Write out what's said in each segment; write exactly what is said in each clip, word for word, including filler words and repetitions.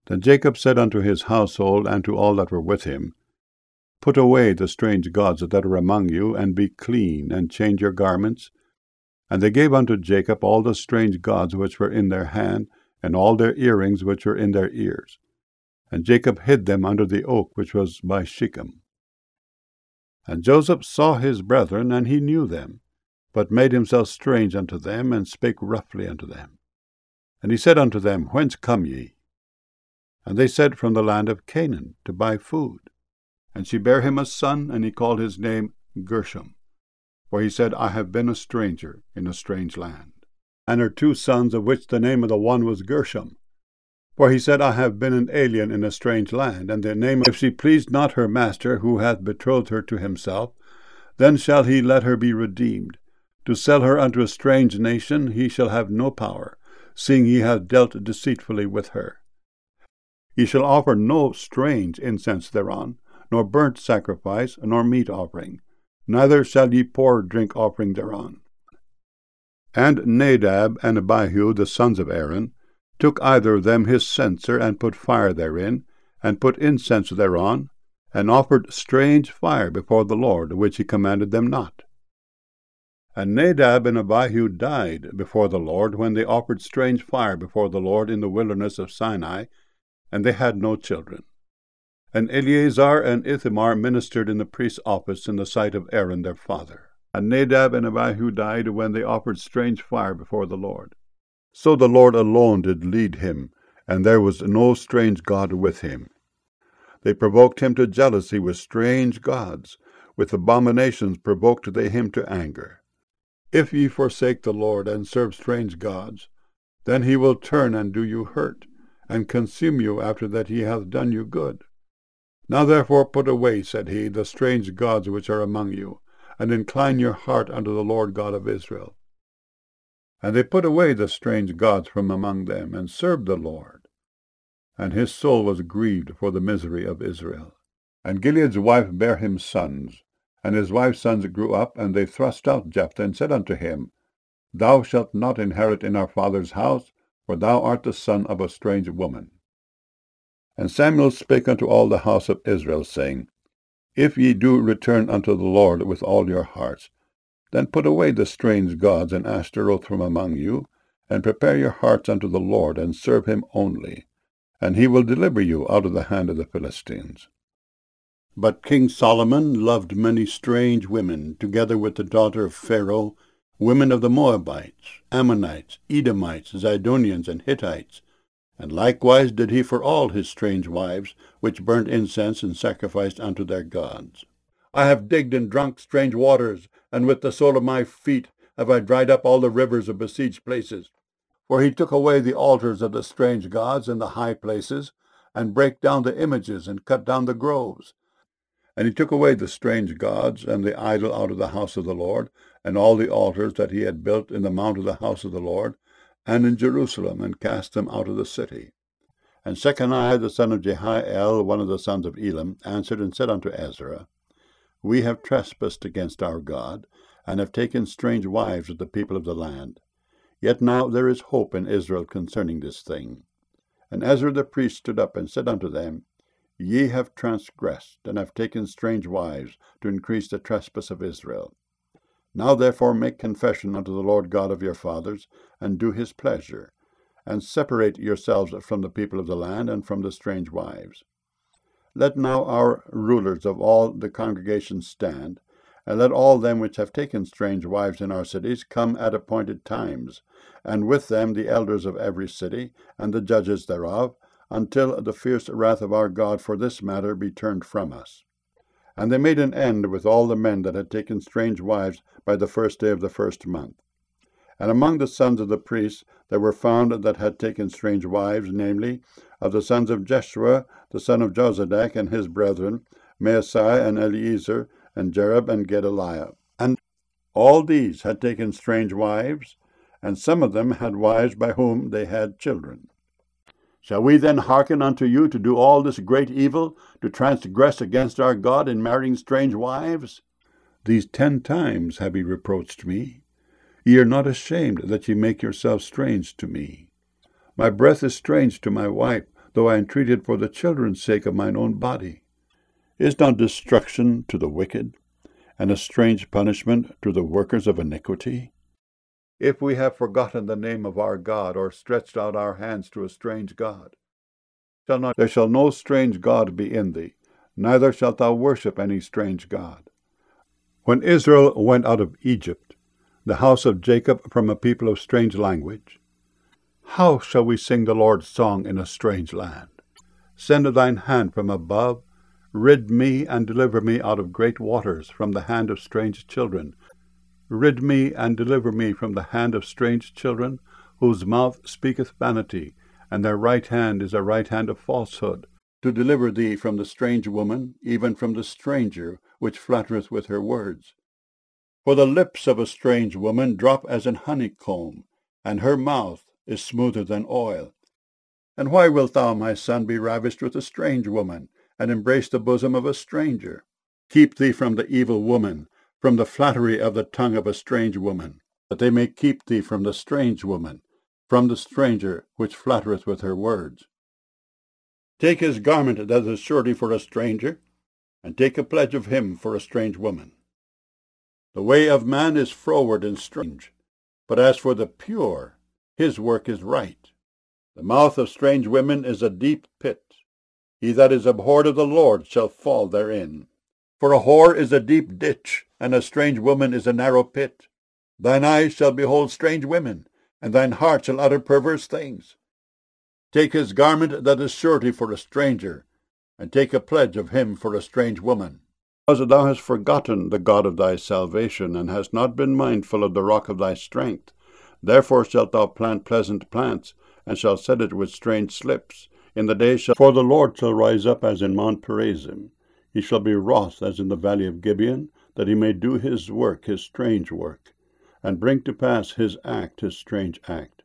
Then Jacob said unto his household and to all that were with him, Put away the strange gods that are among you, and be clean, and change your garments. And they gave unto Jacob all the strange gods which were in their hand, and all their earrings which were in their ears. And Jacob hid them under the oak which was by Shechem. And Joseph saw his brethren, and he knew them, but made himself strange unto them, and spake roughly unto them. And he said unto them, Whence come ye? And they said, From the land of Canaan, to buy food. And she bare him a son, and he called his name Gershom. For he said, I have been a stranger in a strange land. And her two sons, of which the name of the one was Gershom. For he said, I have been an alien in a strange land, and the name of, if she pleased not her master, who hath betrothed her to himself, then shall he let her be redeemed. To sell her unto a strange nation he shall have no power, seeing he hath dealt deceitfully with her. Ye shall offer no strange incense thereon, nor burnt sacrifice, nor meat offering, neither shall ye pour drink offering thereon. And Nadab and Abihu, the sons of Aaron, took either of them his censer, and put fire therein, and put incense thereon, and offered strange fire before the Lord, which he commanded them not. And Nadab and Abihu died before the Lord, when they offered strange fire before the Lord in the wilderness of Sinai, and they had no children. And Eleazar and Ithamar ministered in the priest's office in the sight of Aaron their father. And Nadab and Abihu died when they offered strange fire before the Lord. So the Lord alone did lead him, and there was no strange god with him. They provoked him to jealousy with strange gods, with abominations provoked they him to anger. If ye forsake the Lord, and serve strange gods, then he will turn and do you hurt, and consume you after that he hath done you good. Now therefore put away, said he, the strange gods which are among you, and incline your heart unto the Lord God of Israel. And they put away the strange gods from among them, and served the Lord. And his soul was grieved for the misery of Israel. And Gilead's wife bare him sons, and his wife's sons grew up, and they thrust out Jephthah, and said unto him, Thou shalt not inherit in our father's house, for thou art the son of a strange woman. And Samuel spake unto all the house of Israel, saying, If ye do return unto the Lord with all your hearts, then put away the strange gods and Ashtaroth from among you, and prepare your hearts unto the Lord, and serve him only, and he will deliver you out of the hand of the Philistines. But King Solomon loved many strange women, together with the daughter of Pharaoh, women of the Moabites, Ammonites, Edomites, Zidonians, and Hittites, and likewise did he for all his strange wives, which burnt incense and sacrificed unto their gods. I have digged and drunk strange waters, and with the sole of my feet have I dried up all the rivers of besieged places. For he took away the altars of the strange gods in the high places, and brake down the images, and cut down the groves. And he took away the strange gods and the idol out of the house of the Lord, and all the altars that he had built in the mount of the house of the Lord, and in Jerusalem, and cast them out of the city. And Shechaniah the son of Jehiel, one of the sons of Elam, answered and said unto Ezra, We have trespassed against our God, and have taken strange wives of the people of the land. Yet now there is hope in Israel concerning this thing. And Ezra the priest stood up and said unto them, Ye have transgressed, and have taken strange wives, to increase the trespass of Israel. Now therefore make confession unto the Lord God of your fathers, and do his pleasure, and separate yourselves from the people of the land, and from the strange wives. Let now our rulers of all the congregation stand, and let all them which have taken strange wives in our cities come at appointed times, and with them the elders of every city, and the judges thereof, until the fierce wrath of our God for this matter be turned from us. And they made an end with all the men that had taken strange wives by the first day of the first month. And among the sons of the priests there were found that had taken strange wives, namely, of the sons of Jeshua, the son of Jozadak, and his brethren, Maasai and Eliezer, and Jerub and Gedaliah. And all these had taken strange wives, and some of them had wives by whom they had children. Shall we then hearken unto you to do all this great evil, to transgress against our God in marrying strange wives? These ten times have ye reproached me. Ye are not ashamed that ye make yourselves strange to me. My breath is strange to my wife, though I entreated for the children's sake of mine own body. Is not destruction to the wicked, and a strange punishment to the workers of iniquity? If we have forgotten the name of our God, or stretched out our hands to a strange God, shall not, there shall no strange God be in thee, neither shalt thou worship any strange God. When Israel went out of Egypt, the house of Jacob from a people of strange language, how shall we sing the Lord's song in a strange land? Send thine hand from above, rid me and deliver me out of great waters, from the hand of strange children. Rid me and deliver me from the hand of strange children, whose mouth speaketh vanity, and their right hand is a right hand of falsehood, to deliver thee from the strange woman, even from the stranger, which flattereth with her words. For the lips of a strange woman drop as an honeycomb, and her mouth is smoother than oil. And why wilt thou, my son, be ravished with a strange woman, and embrace the bosom of a stranger? Keep thee from the evil woman, from the flattery of the tongue of a strange woman, that they may keep thee from the strange woman, from the stranger which flattereth with her words. Take his garment that is surety for a stranger, and take a pledge of him for a strange woman. The way of man is froward and strange, but as for the pure, his work is right. The mouth of strange women is a deep pit. He that is abhorred of the Lord shall fall therein. For a whore is a deep ditch, and a strange woman is a narrow pit. Thine eyes shall behold strange women, and thine heart shall utter perverse things. Take his garment that is surety for a stranger, and take a pledge of him for a strange woman. Because thou hast forgotten the God of thy salvation, and hast not been mindful of the rock of thy strength, therefore shalt thou plant pleasant plants, and shalt set it with strange slips. In the day shall, for the Lord shall rise up as in Mount Perazim. He shall be wroth as in the valley of Gibeon, that he may do his work, his strange work, and bring to pass his act, his strange act.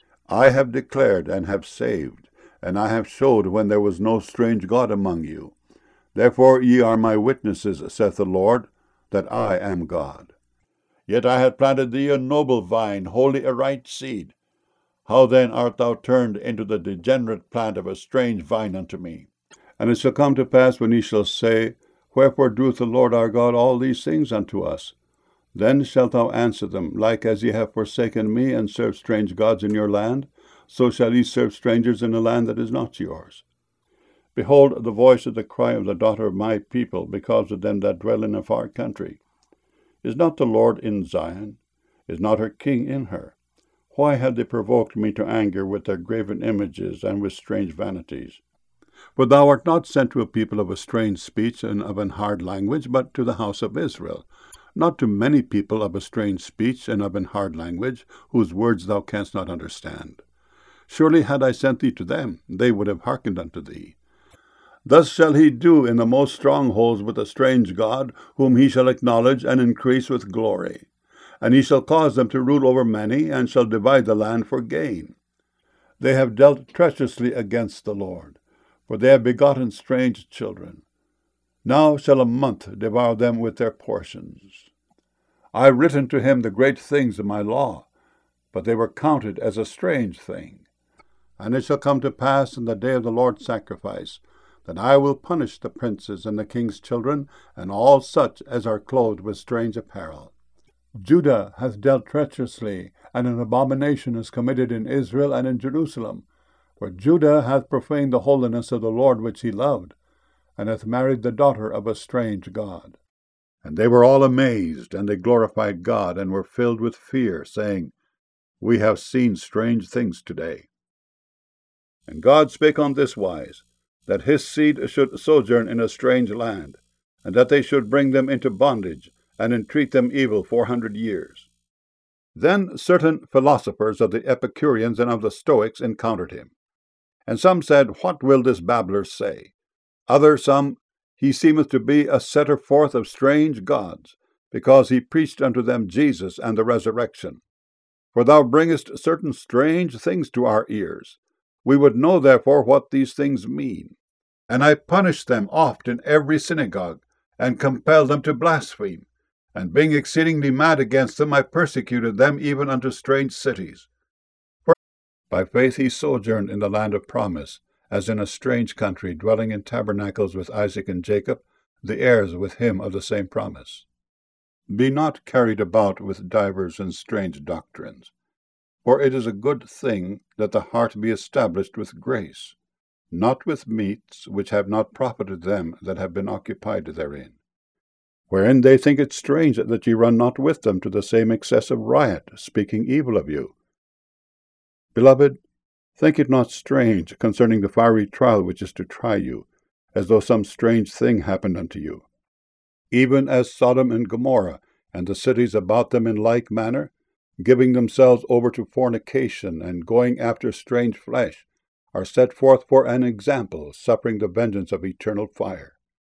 I have declared and have saved, and I have showed when there was no strange God among you. Therefore ye are my witnesses, saith the Lord, that I am God. Yet I have planted thee a noble vine, wholly a right seed. How then art thou turned into the degenerate plant of a strange vine unto me? And it shall come to pass, when ye shall say, Wherefore doeth the Lord our God all these things unto us? Then shalt thou answer them, Like as ye have forsaken me, and served strange gods in your land, so shall ye serve strangers in a land that is not yours. Behold the voice of the cry of the daughter of my people, because of them that dwell in a far country. Is not the Lord in Zion? Is not her king in her? Why have they provoked me to anger with their graven images and with strange vanities? For thou art not sent to a people of a strange speech and of an hard language, but to the house of Israel, not to many people of a strange speech and of an hard language, whose words thou canst not understand. Surely had I sent thee to them, they would have hearkened unto thee. Thus shall he do in the most strongholds with a strange God, whom he shall acknowledge and increase with glory. And he shall cause them to rule over many, and shall divide the land for gain. They have dealt treacherously against the Lord, for they have begotten strange children. Now shall a month devour them with their portions. I have written to him the great things of my law, but they were counted as a strange thing. And it shall come to pass in the day of the Lord's sacrifice, that I will punish the princes and the king's children, and all such as are clothed with strange apparel. Judah hath dealt treacherously, and an abomination is committed in Israel and in Jerusalem. For Judah hath profaned the holiness of the Lord which he loved, and hath married the daughter of a strange god. And they were all amazed, and they glorified God, and were filled with fear, saying, We have seen strange things today. And God spake on this wise, that his seed should sojourn in a strange land, and that they should bring them into bondage, and entreat them evil four hundred years. Then certain philosophers of the Epicureans and of the Stoics encountered him. And some said, What will this babbler say? Other some, He seemeth to be a setter forth of strange gods, because he preached unto them Jesus and the resurrection. For thou bringest certain strange things to our ears. We would know therefore what these things mean. And I punished them oft in every synagogue, and compelled them to blaspheme. And being exceedingly mad against them, I persecuted them even unto strange cities. For by faith he sojourned in the land of promise, as in a strange country, dwelling in tabernacles with Isaac and Jacob, the heirs with him of the same promise. Be not carried about with divers and strange doctrines, for it is a good thing that the heart be established with grace, not with meats which have not profited them that have been occupied therein, wherein they think it strange that ye run not with them to the same excess of riot, speaking evil of you. Beloved, think it not strange concerning the fiery trial which is to try you, as though some strange thing happened unto you. Even as Sodom and Gomorrah, and the cities about them in like manner, giving themselves over to fornication, and going after strange flesh, are set forth for an example, suffering the vengeance of eternal fire.